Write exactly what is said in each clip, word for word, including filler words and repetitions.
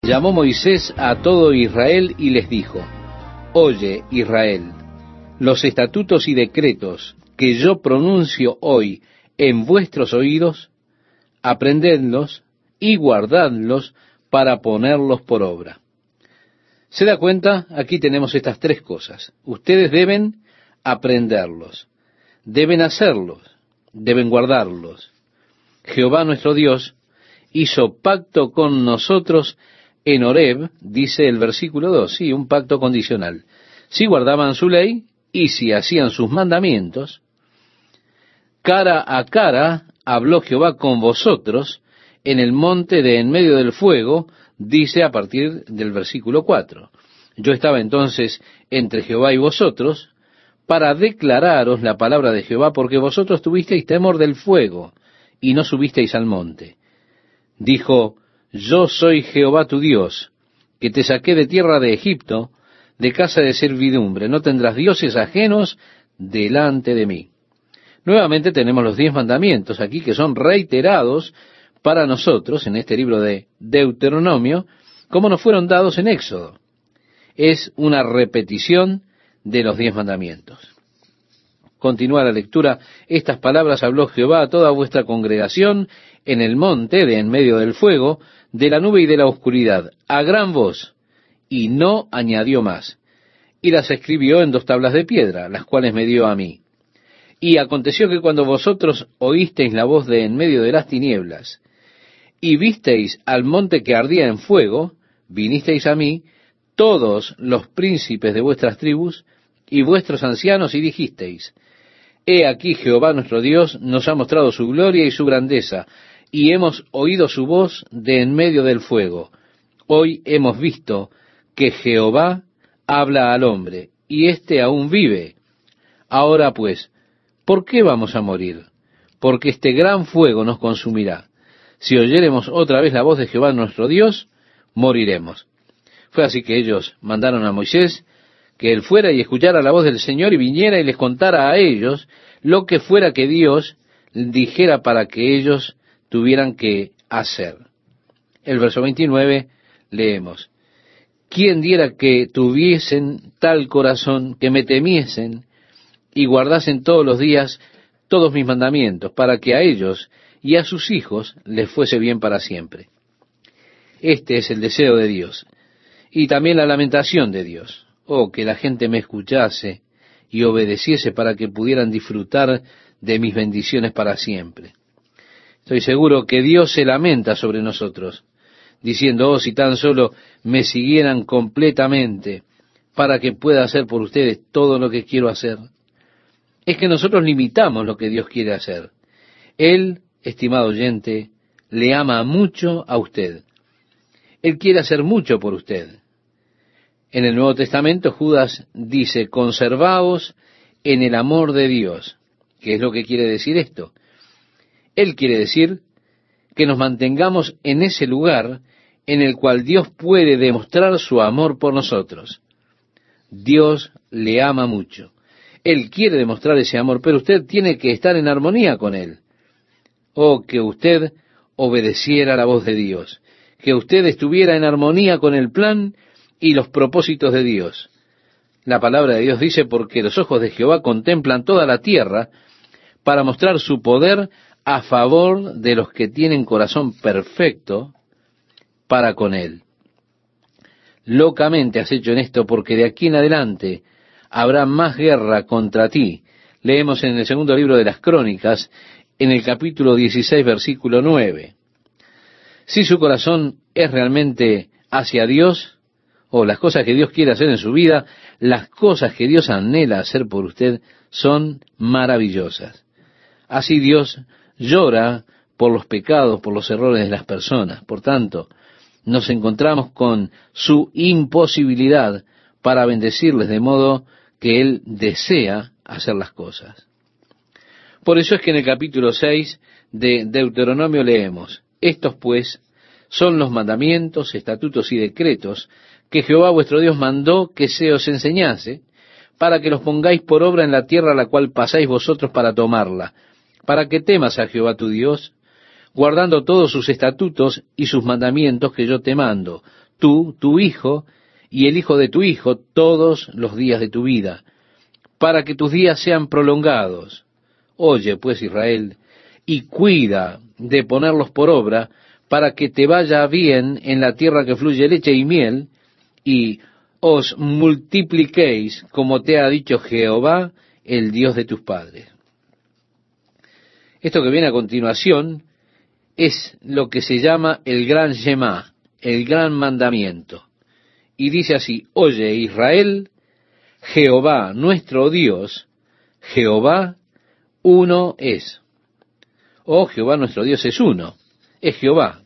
Llamó Moisés a todo Israel y les dijo: Oye, Israel, los estatutos y decretos que yo pronuncio hoy en vuestros oídos, aprendedlos y guardadlos para ponerlos por obra. ¿Se da cuenta? Aquí tenemos estas tres cosas. Ustedes deben aprenderlos, deben hacerlos, deben guardarlos. Jehová nuestro Dios hizo pacto con nosotros en Horeb, dice el versículo dos, sí, un pacto condicional. Si guardaban su ley y si hacían sus mandamientos, cara a cara habló Jehová con vosotros en el monte de en medio del fuego, dice a partir del versículo cuatro. Yo estaba entonces entre Jehová y vosotros para declararos la palabra de Jehová, porque vosotros tuvisteis temor del fuego y no subisteis al monte. Dijo: Yo soy Jehová tu Dios, que te saqué de tierra de Egipto, de casa de servidumbre. No tendrás dioses ajenos delante de mí. Nuevamente tenemos los diez mandamientos aquí, que son reiterados para nosotros en este libro de Deuteronomio, como nos fueron dados en Éxodo. Es una repetición de los diez mandamientos. Continúa la lectura. Estas palabras habló Jehová a toda vuestra congregación en el monte de en medio del fuego, de la nube y de la oscuridad, a gran voz, y no añadió más. Y las escribió en dos tablas de piedra, las cuales me dio a mí. Y aconteció que cuando vosotros oísteis la voz de en medio de las tinieblas, y visteis al monte que ardía en fuego, vinisteis a mí, todos los príncipes de vuestras tribus, y vuestros ancianos, y dijisteis: He aquí Jehová nuestro Dios nos ha mostrado su gloria y su grandeza, y hemos oído su voz de en medio del fuego. Hoy hemos visto que Jehová habla al hombre, y éste aún vive. Ahora pues, ¿por qué vamos a morir? Porque este gran fuego nos consumirá. Si oyéremos otra vez la voz de Jehová nuestro Dios, moriremos. Fue así que ellos mandaron a Moisés que él fuera y escuchara la voz del Señor y viniera y les contara a ellos lo que fuera que Dios dijera para que ellos tuvieran que hacer. El verso veintinueve leemos: ¿Quién diera que tuviesen tal corazón, que me temiesen y guardasen todos los días todos mis mandamientos, para que a ellos y a sus hijos les fuese bien para siempre? Este es el deseo de Dios, y también la lamentación de Dios. Oh, que la gente me escuchase y obedeciese para que pudieran disfrutar de mis bendiciones para siempre. Estoy seguro que Dios se lamenta sobre nosotros, diciendo: oh, si tan solo me siguieran completamente para que pueda hacer por ustedes todo lo que quiero hacer. Es que nosotros limitamos lo que Dios quiere hacer. Él, estimado oyente, le ama mucho a usted. Él quiere hacer mucho por usted. En el Nuevo Testamento, Judas dice: conservaos en el amor de Dios. ¿Qué es lo que quiere decir esto? Él quiere decir que nos mantengamos en ese lugar en el cual Dios puede demostrar su amor por nosotros. Dios le ama mucho. Él quiere demostrar ese amor, pero usted tiene que estar en armonía con Él. Oh, que usted obedeciera la voz de Dios, que usted estuviera en armonía con el plan y los propósitos de Dios. La palabra de Dios dice: porque los ojos de Jehová contemplan toda la tierra para mostrar su poder a favor de los que tienen corazón perfecto para con Él. Locamente has hecho en esto, porque de aquí en adelante habrá más guerra contra ti. Leemos en el segundo libro de las Crónicas, en el capítulo dieciséis, versículo nueve. Si su corazón es realmente hacia Dios, o las cosas que Dios quiere hacer en su vida, las cosas que Dios anhela hacer por usted son maravillosas. Así Dios llora por los pecados, por los errores de las personas. Por tanto, nos encontramos con su imposibilidad para bendecirles, de modo que Él desea hacer las cosas. Por eso es que en el capítulo seis de Deuteronomio leemos: estos pues son los mandamientos, estatutos y decretos que Jehová vuestro Dios mandó que se os enseñase, para que los pongáis por obra en la tierra a la cual pasáis vosotros para tomarla, para que temas a Jehová tu Dios, guardando todos sus estatutos y sus mandamientos que yo te mando, tú, tu hijo y el hijo de tu hijo todos los días de tu vida, para que tus días sean prolongados. Oye, pues, Israel, y cuida de ponerlos por obra, para que te vaya bien en la tierra que fluye leche y miel, y os multipliquéis, como te ha dicho Jehová, el Dios de tus padres. Esto que viene a continuación es lo que se llama el gran Shema, el gran mandamiento. Y dice así: oye, Israel, Jehová nuestro Dios, Jehová uno es. Oh, Jehová nuestro Dios es uno, es Jehová.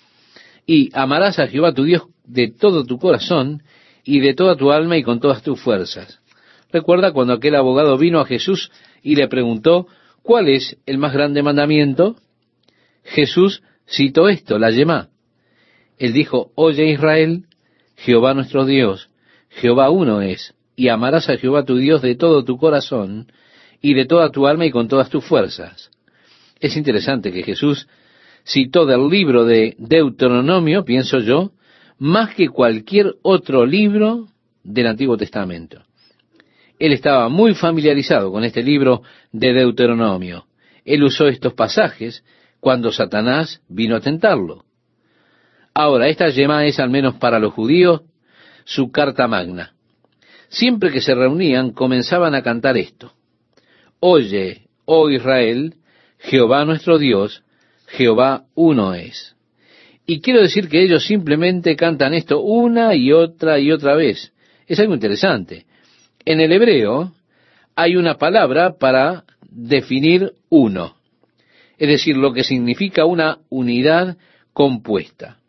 Y amarás a Jehová tu Dios de todo tu corazón y de toda tu alma y con todas tus fuerzas. Recuerda cuando aquel abogado vino a Jesús y le preguntó, ¿cuál es el más grande mandamiento? Jesús citó esto, la Yemá. Él dijo: oye, Israel, Jehová nuestro Dios, Jehová uno es, y amarás a Jehová tu Dios de todo tu corazón y de toda tu alma y con todas tus fuerzas. Es interesante que Jesús citó del libro de Deuteronomio, pienso yo, más que cualquier otro libro del Antiguo Testamento. Él estaba muy familiarizado con este libro de Deuteronomio. Él usó estos pasajes cuando Satanás vino a tentarlo. Ahora, esta Yemá es, al menos para los judíos, su carta magna. Siempre que se reunían, comenzaban a cantar esto: oye, oh Israel, Jehová nuestro Dios, Jehová uno es. Y quiero decir que ellos simplemente cantan esto una y otra y otra vez. Es algo interesante. En el hebreo hay una palabra para definir uno, es decir, lo que significa una unidad compuesta.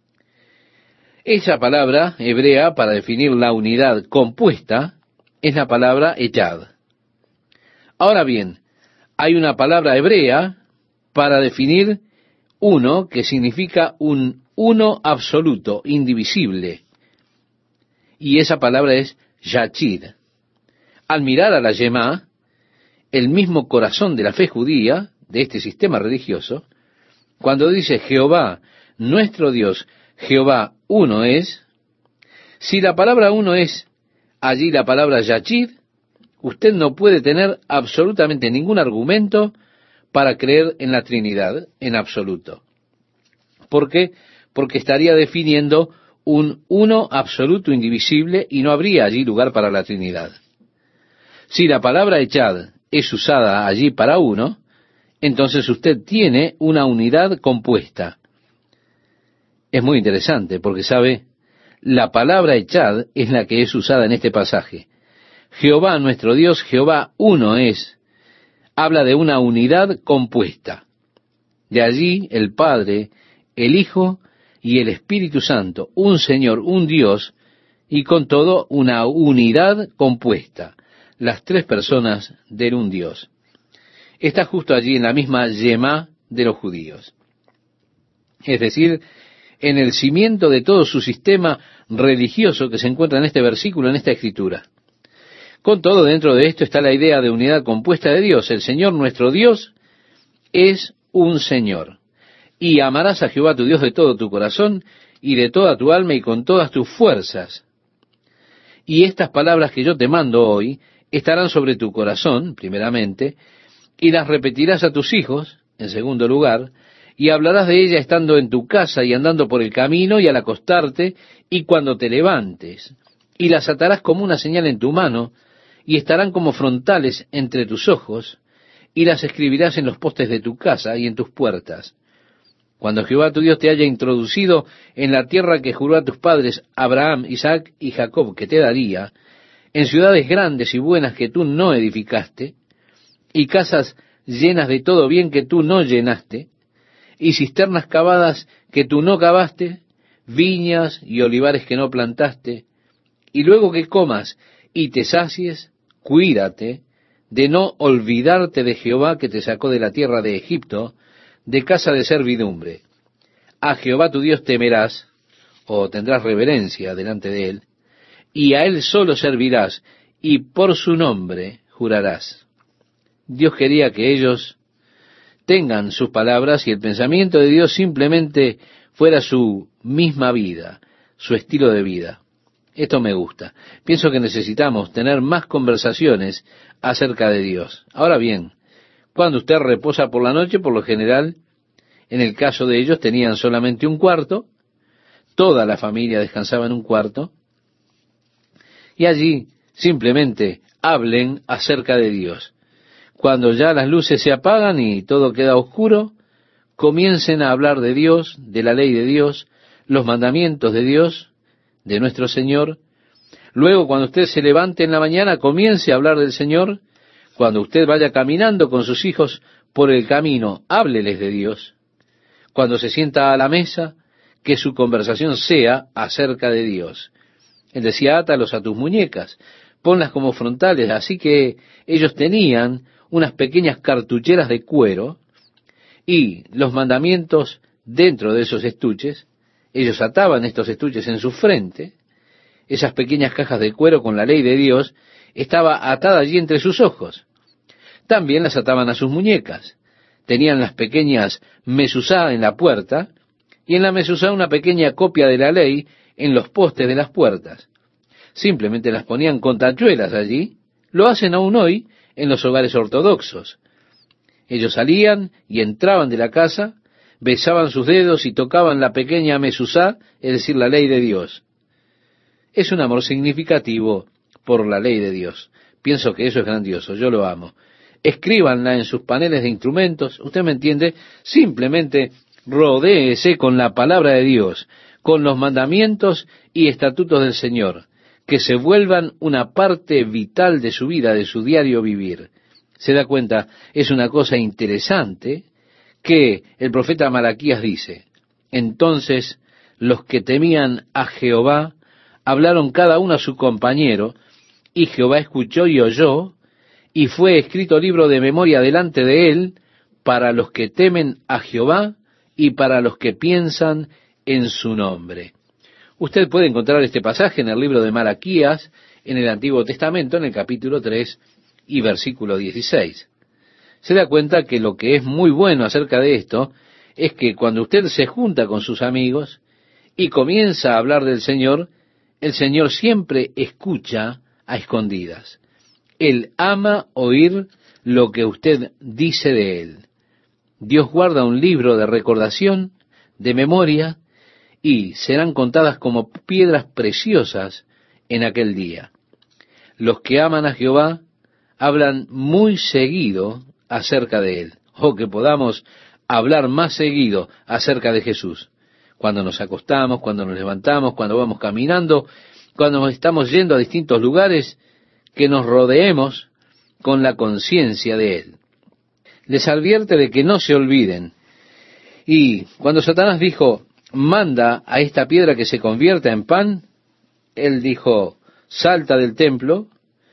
Esa palabra hebrea para definir la unidad compuesta es la palabra echad. Ahora bien, hay una palabra hebrea para definir uno que significa un uno absoluto, indivisible. Y esa palabra es yachid. Al mirar a la Yemá, el mismo corazón de la fe judía, de este sistema religioso, cuando dice Jehová, nuestro Dios, Jehová uno es, si la palabra uno es allí la palabra yachid, usted no puede tener absolutamente ningún argumento para creer en la Trinidad en absoluto. ¿Por qué? Porque estaría definiendo un uno absoluto indivisible y no habría allí lugar para la Trinidad. Si la palabra echad es usada allí para uno, entonces usted tiene una unidad compuesta. Es muy interesante porque, sabe, la palabra echad es la que es usada en este pasaje. Jehová nuestro Dios, Jehová uno es, habla de una unidad compuesta. De allí el Padre, el Hijo y el Espíritu Santo, un Señor, un Dios, y con todo una unidad compuesta, las tres personas del un Dios. Está justo allí en la misma Yemá de los judíos. Es decir, en el cimiento de todo su sistema religioso que se encuentra en este versículo, en esta escritura. Con todo, dentro de esto está la idea de unidad compuesta de Dios. El Señor nuestro Dios es un Señor. Y amarás a Jehová tu Dios de todo tu corazón y de toda tu alma y con todas tus fuerzas. Y estas palabras que yo te mando hoy estarán sobre tu corazón, primeramente, y las repetirás a tus hijos, en segundo lugar, y hablarás de ella estando en tu casa y andando por el camino y al acostarte y cuando te levantes, y las atarás como una señal en tu mano, y estarán como frontales entre tus ojos, y las escribirás en los postes de tu casa y en tus puertas. Cuando Jehová tu Dios te haya introducido en la tierra que juró a tus padres, Abraham, Isaac y Jacob, que te daría, en ciudades grandes y buenas que tú no edificaste, y casas llenas de todo bien que tú no llenaste, y cisternas cavadas que tú no cavaste, viñas y olivares que no plantaste, y luego que comas y te sacies, cuídate de no olvidarte de Jehová que te sacó de la tierra de Egipto, de casa de servidumbre. A Jehová tu Dios temerás, o tendrás reverencia delante de él, y a él solo servirás, y por su nombre jurarás. Dios quería que ellos tengan sus palabras y el pensamiento de Dios simplemente fuera su misma vida, su estilo de vida. Esto me gusta. Pienso que necesitamos tener más conversaciones acerca de Dios. Ahora bien, cuando usted reposa por la noche, por lo general, en el caso de ellos tenían solamente un cuarto, toda la familia descansaba en un cuarto, y allí simplemente hablen acerca de Dios. Cuando ya las luces se apagan y todo queda oscuro, comiencen a hablar de Dios, de la ley de Dios, los mandamientos de Dios, de nuestro Señor. Luego, cuando usted se levante en la mañana, comience a hablar del Señor. Cuando usted vaya caminando con sus hijos por el camino, hábleles de Dios. Cuando se sienta a la mesa, que su conversación sea acerca de Dios. Él decía, átalos a tus muñecas, ponlas como frontales. Así que ellos tenían unas pequeñas cartucheras de cuero y los mandamientos dentro de esos estuches. Ellos ataban estos estuches en su frente. Esas pequeñas cajas de cuero con la ley de Dios estaba atada allí entre sus ojos. También las ataban a sus muñecas. Tenían las pequeñas mesuzá en la puerta, y en la mesuzá una pequeña copia de la ley en los postes de las puertas. Simplemente las ponían con tachuelas allí. Lo hacen aún hoy en los hogares ortodoxos. Ellos salían y entraban de la casa, besaban sus dedos y tocaban la pequeña mesuzá, es decir, la ley de Dios. Es un amor significativo por la ley de Dios. Pienso que eso es grandioso, yo lo amo. Escríbanla en sus paneles de instrumentos, usted me entiende, simplemente rodéese con la palabra de Dios, con los mandamientos y estatutos del Señor, que se vuelvan una parte vital de su vida, de su diario vivir. Se da cuenta, es una cosa interesante que el profeta Malaquías dice, entonces los que temían a Jehová hablaron cada uno a su compañero, y Jehová escuchó y oyó, y fue escrito libro de memoria delante de él, para los que temen a Jehová y para los que piensan en su nombre. Usted puede encontrar este pasaje en el libro de Malaquías, en el Antiguo Testamento, en el capítulo tres y versículo dieciséis. Se da cuenta que lo que es muy bueno acerca de esto es que cuando usted se junta con sus amigos y comienza a hablar del Señor, el Señor siempre escucha a escondidas. Él ama oír lo que usted dice de Él. Dios guarda un libro de recordación, de memoria, y serán contadas como piedras preciosas en aquel día. Los que aman a Jehová hablan muy seguido acerca de Él. O que podamos hablar más seguido acerca de Jesús. Cuando nos acostamos, cuando nos levantamos, cuando vamos caminando, cuando estamos yendo a distintos lugares, que nos rodeemos con la conciencia de Él. Les advierte de que no se olviden. Y cuando Satanás dijo, manda a esta piedra que se convierta en pan, Él dijo, salta del templo,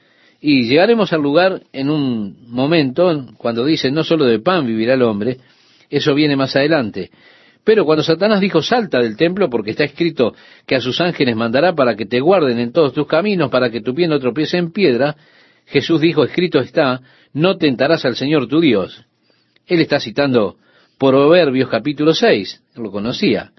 y llegaremos al lugar en un momento, cuando dice, no solo de pan vivirá el hombre, eso viene más adelante. Pero cuando Satanás dijo, salta del templo, porque está escrito que a sus ángeles mandará para que te guarden en todos tus caminos, para que tu pie no tropiece en piedra, Jesús dijo, escrito está, no tentarás al Señor tu Dios. Él está citando Proverbios capítulo seis, él lo conocía.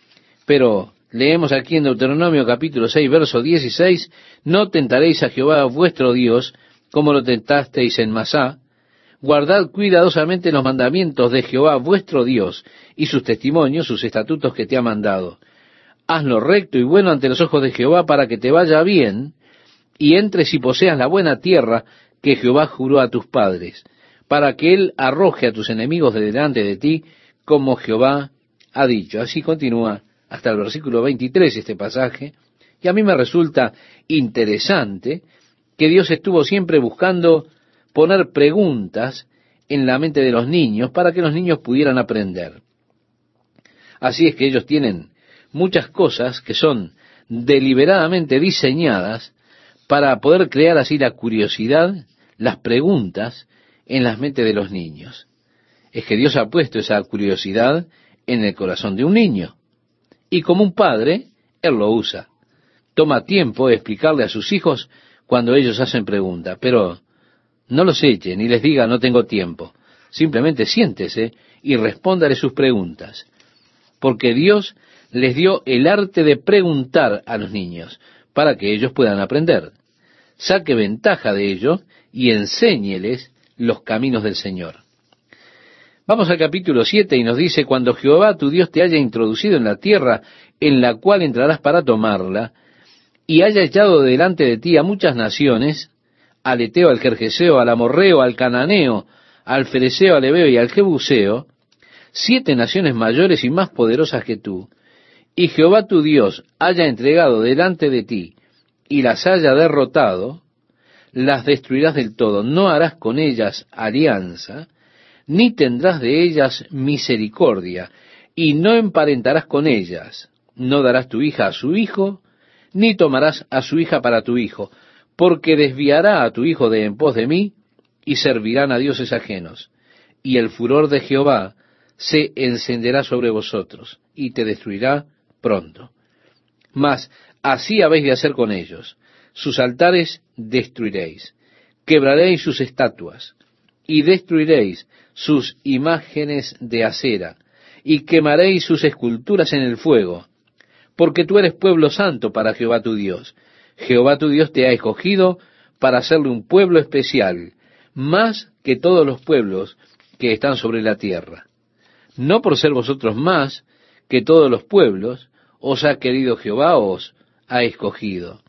Pero leemos aquí en Deuteronomio capítulo seis, verso dieciséis, no tentaréis a Jehová vuestro Dios, como lo tentasteis en Masá. Guardad cuidadosamente los mandamientos de Jehová vuestro Dios, y sus testimonios, sus estatutos que te ha mandado. Hazlo recto y bueno ante los ojos de Jehová, para que te vaya bien, y entres y poseas la buena tierra que Jehová juró a tus padres, para que él arroje a tus enemigos de delante de ti, como Jehová ha dicho. Así continúa hasta el versículo veintitrés este pasaje, y a mí me resulta interesante que Dios estuvo siempre buscando poner preguntas en la mente de los niños para que los niños pudieran aprender. Así es que ellos tienen muchas cosas que son deliberadamente diseñadas para poder crear así la curiosidad, las preguntas en las mentes de los niños. Es que Dios ha puesto esa curiosidad en el corazón de un niño. Y como un padre, Él lo usa. Toma tiempo de explicarle a sus hijos cuando ellos hacen preguntas, pero no los eche ni les diga no tengo tiempo. Simplemente siéntese y respóndale sus preguntas. Porque Dios les dio el arte de preguntar a los niños, para que ellos puedan aprender. Saque ventaja de ello y enséñeles los caminos del Señor. Vamos al capítulo siete y nos dice: cuando Jehová tu Dios te haya introducido en la tierra en la cual entrarás para tomarla, y haya echado delante de ti a muchas naciones, al Eteo, al Gergeseo, al Amorreo, al Cananeo, al Fereceo, al Heveo y al Jebuseo, siete naciones mayores y más poderosas que tú, y Jehová tu Dios haya entregado delante de ti y las haya derrotado, las destruirás del todo. No harás con ellas alianza, ni tendrás de ellas misericordia, y no emparentarás con ellas. No darás tu hija a su hijo, ni tomarás a su hija para tu hijo, porque desviará a tu hijo de en pos de mí, y servirán a dioses ajenos. Y el furor de Jehová se encenderá sobre vosotros, y te destruirá pronto. Mas así habéis de hacer con ellos: sus altares destruiréis, quebraréis sus estatuas, y destruiréis sus imágenes de acera, y quemaréis sus esculturas en el fuego, porque tú eres pueblo santo para Jehová tu Dios. Jehová tu Dios te ha escogido para hacerle un pueblo especial, más que todos los pueblos que están sobre la tierra. No por ser vosotros más que todos los pueblos, os ha querido Jehová, os ha escogido.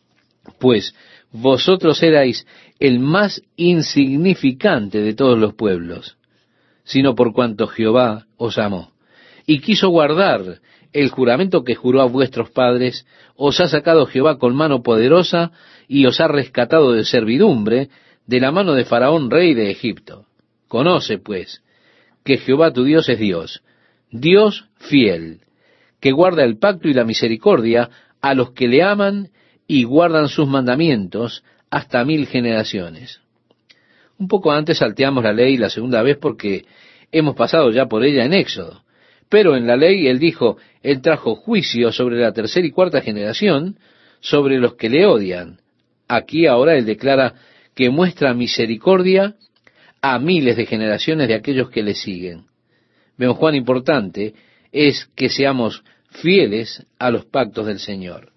Pues vosotros erais el más insignificante de todos los pueblos, sino por cuanto Jehová os amó, y quiso guardar el juramento que juró a vuestros padres, os ha sacado Jehová con mano poderosa, y os ha rescatado de servidumbre, de la mano de Faraón, rey de Egipto. Conoce, pues, que Jehová tu Dios es Dios, Dios fiel, que guarda el pacto y la misericordia a los que le aman y guardan sus mandamientos hasta mil generaciones. Un poco antes salteamos la ley la segunda vez porque hemos pasado ya por ella en Éxodo. Pero en la ley él dijo: él trajo juicio sobre la tercera y cuarta generación, sobre los que le odian. Aquí ahora él declara que muestra misericordia a miles de generaciones de aquellos que le siguen. Vemos cuán importante es que seamos fieles a los pactos del Señor.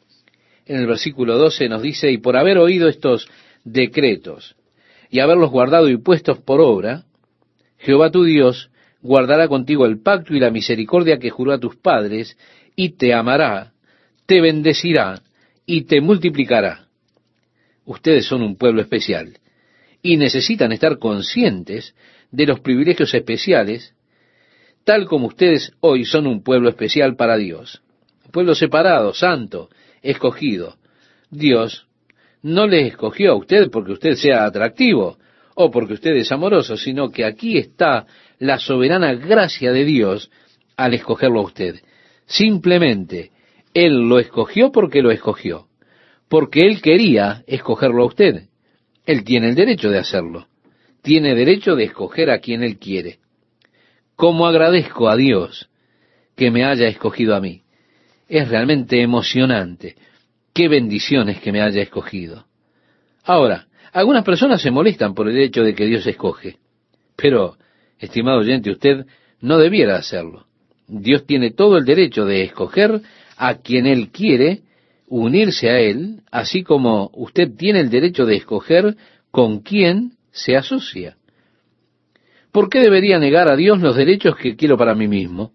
En el versículo doce nos dice: y por haber oído estos decretos y haberlos guardado y puestos por obra, Jehová tu Dios guardará contigo el pacto y la misericordia que juró a tus padres, y te amará, te bendecirá y te multiplicará. Ustedes son un pueblo especial y necesitan estar conscientes de los privilegios especiales, tal como ustedes hoy son un pueblo especial para Dios, un pueblo separado, santo, escogido. Dios no les escogió a usted porque usted sea atractivo o porque usted es amoroso, sino que aquí está la soberana gracia de Dios al escogerlo a usted. Simplemente, Él lo escogió porque lo escogió, porque Él quería escogerlo a usted. Él tiene el derecho de hacerlo. Tiene derecho de escoger a quien Él quiere. ¿Cómo agradezco a Dios que me haya escogido a mí? Es realmente emocionante. Qué bendiciones que me haya escogido. Ahora, algunas personas se molestan por el hecho de que Dios escoge. Pero, estimado oyente, usted no debiera hacerlo. Dios tiene todo el derecho de escoger a quien Él quiere, unirse a Él, así como usted tiene el derecho de escoger con quién se asocia. ¿Por qué debería negar a Dios los derechos que quiero para mí mismo?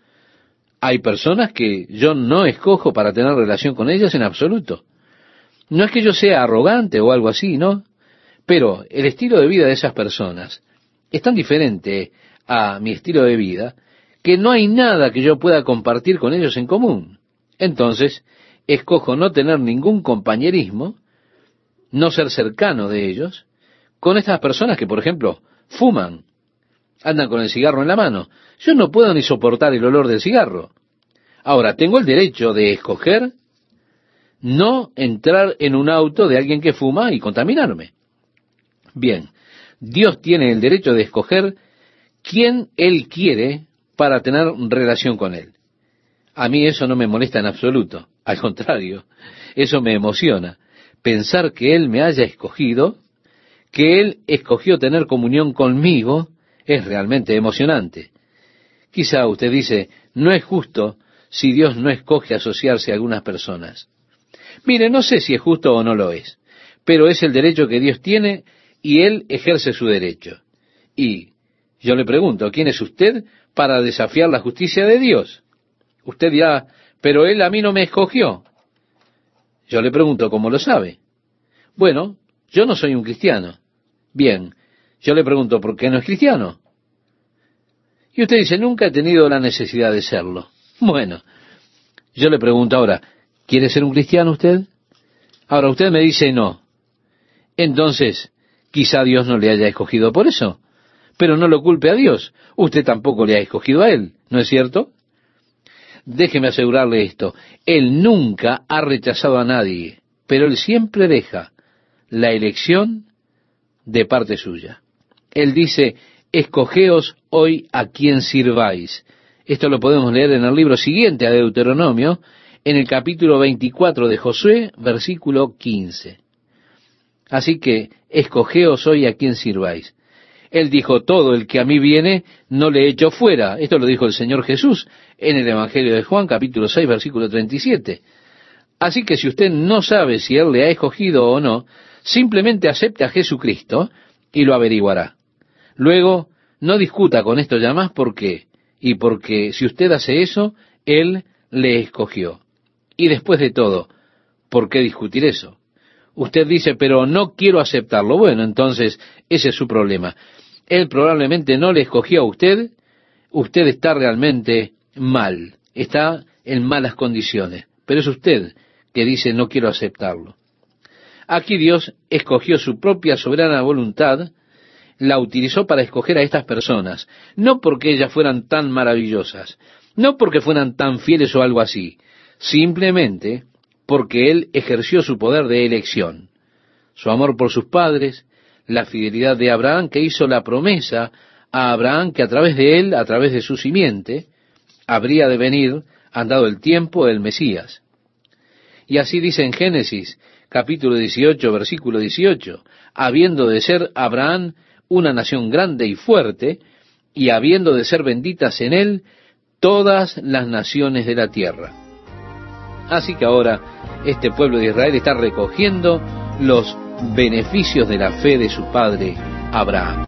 Hay personas que yo no escojo para tener relación con ellas en absoluto. No es que yo sea arrogante o algo así, ¿no? Pero el estilo de vida de esas personas es tan diferente a mi estilo de vida que no hay nada que yo pueda compartir con ellos en común. Entonces, escojo no tener ningún compañerismo, no ser cercano de ellos, con estas personas que, por ejemplo, fuman, andan con el cigarro en la mano. Yo no puedo ni soportar el olor del cigarro. Ahora, tengo el derecho de escoger no entrar en un auto de alguien que fuma y contaminarme. Bien, Dios tiene el derecho de escoger quién Él quiere para tener relación con Él. A mí eso no me molesta en absoluto. Al contrario, eso me emociona. Pensar que Él me haya escogido, que Él escogió tener comunión conmigo, es realmente emocionante. Quizá usted dice: no es justo si Dios no escoge asociarse a algunas personas. Mire, no sé si es justo o no lo es, pero es el derecho que Dios tiene y Él ejerce su derecho. Y yo le pregunto, ¿quién es usted para desafiar la justicia de Dios? Usted dirá, pero Él a mí no me escogió. Yo le pregunto, ¿cómo lo sabe? Bueno, yo no soy un cristiano. Bien, yo le pregunto, ¿por qué no es cristiano? Y usted dice, nunca he tenido la necesidad de serlo. Bueno, yo le pregunto ahora, ¿quiere ser un cristiano usted? Ahora usted me dice no. Entonces, quizá Dios no le haya escogido por eso. Pero no lo culpe a Dios. Usted tampoco le ha escogido a Él, ¿no es cierto? Déjeme asegurarle esto. Él nunca ha rechazado a nadie, pero Él siempre deja la elección de parte suya. Él dice, escogeos hoy a quien sirváis. Esto lo podemos leer en el libro siguiente a Deuteronomio, en el capítulo veinticuatro de Josué, versículo quince. Así que, escogeos hoy a quien sirváis. Él dijo, todo el que a mí viene, no le echo fuera. Esto lo dijo el Señor Jesús en el Evangelio de Juan, capítulo seis, versículo treinta y siete. Así que si usted no sabe si Él le ha escogido o no, simplemente acepte a Jesucristo y lo averiguará. Luego, no discuta con esto ya más, ¿por qué? Y porque si usted hace eso, Él le escogió. Y después de todo, ¿por qué discutir eso? Usted dice, pero no quiero aceptarlo. Bueno, entonces, ese es su problema. Él probablemente no le escogió a usted. Usted está realmente mal. Está en malas condiciones. Pero es usted que dice, no quiero aceptarlo. Aquí Dios escogió su propia soberana voluntad, la utilizó para escoger a estas personas, no porque ellas fueran tan maravillosas, no porque fueran tan fieles o algo así, simplemente porque Él ejerció su poder de elección, su amor por sus padres, la fidelidad de Abraham, que hizo la promesa a Abraham que a través de él, a través de su simiente, habría de venir, andado el tiempo, el Mesías. Y así dice en Génesis, capítulo dieciocho, versículo dieciocho, habiendo de ser Abraham una nación grande y fuerte, y habiendo de ser benditas en él todas las naciones de la tierra. Así que ahora este pueblo de Israel está recogiendo los beneficios de la fe de su padre Abraham.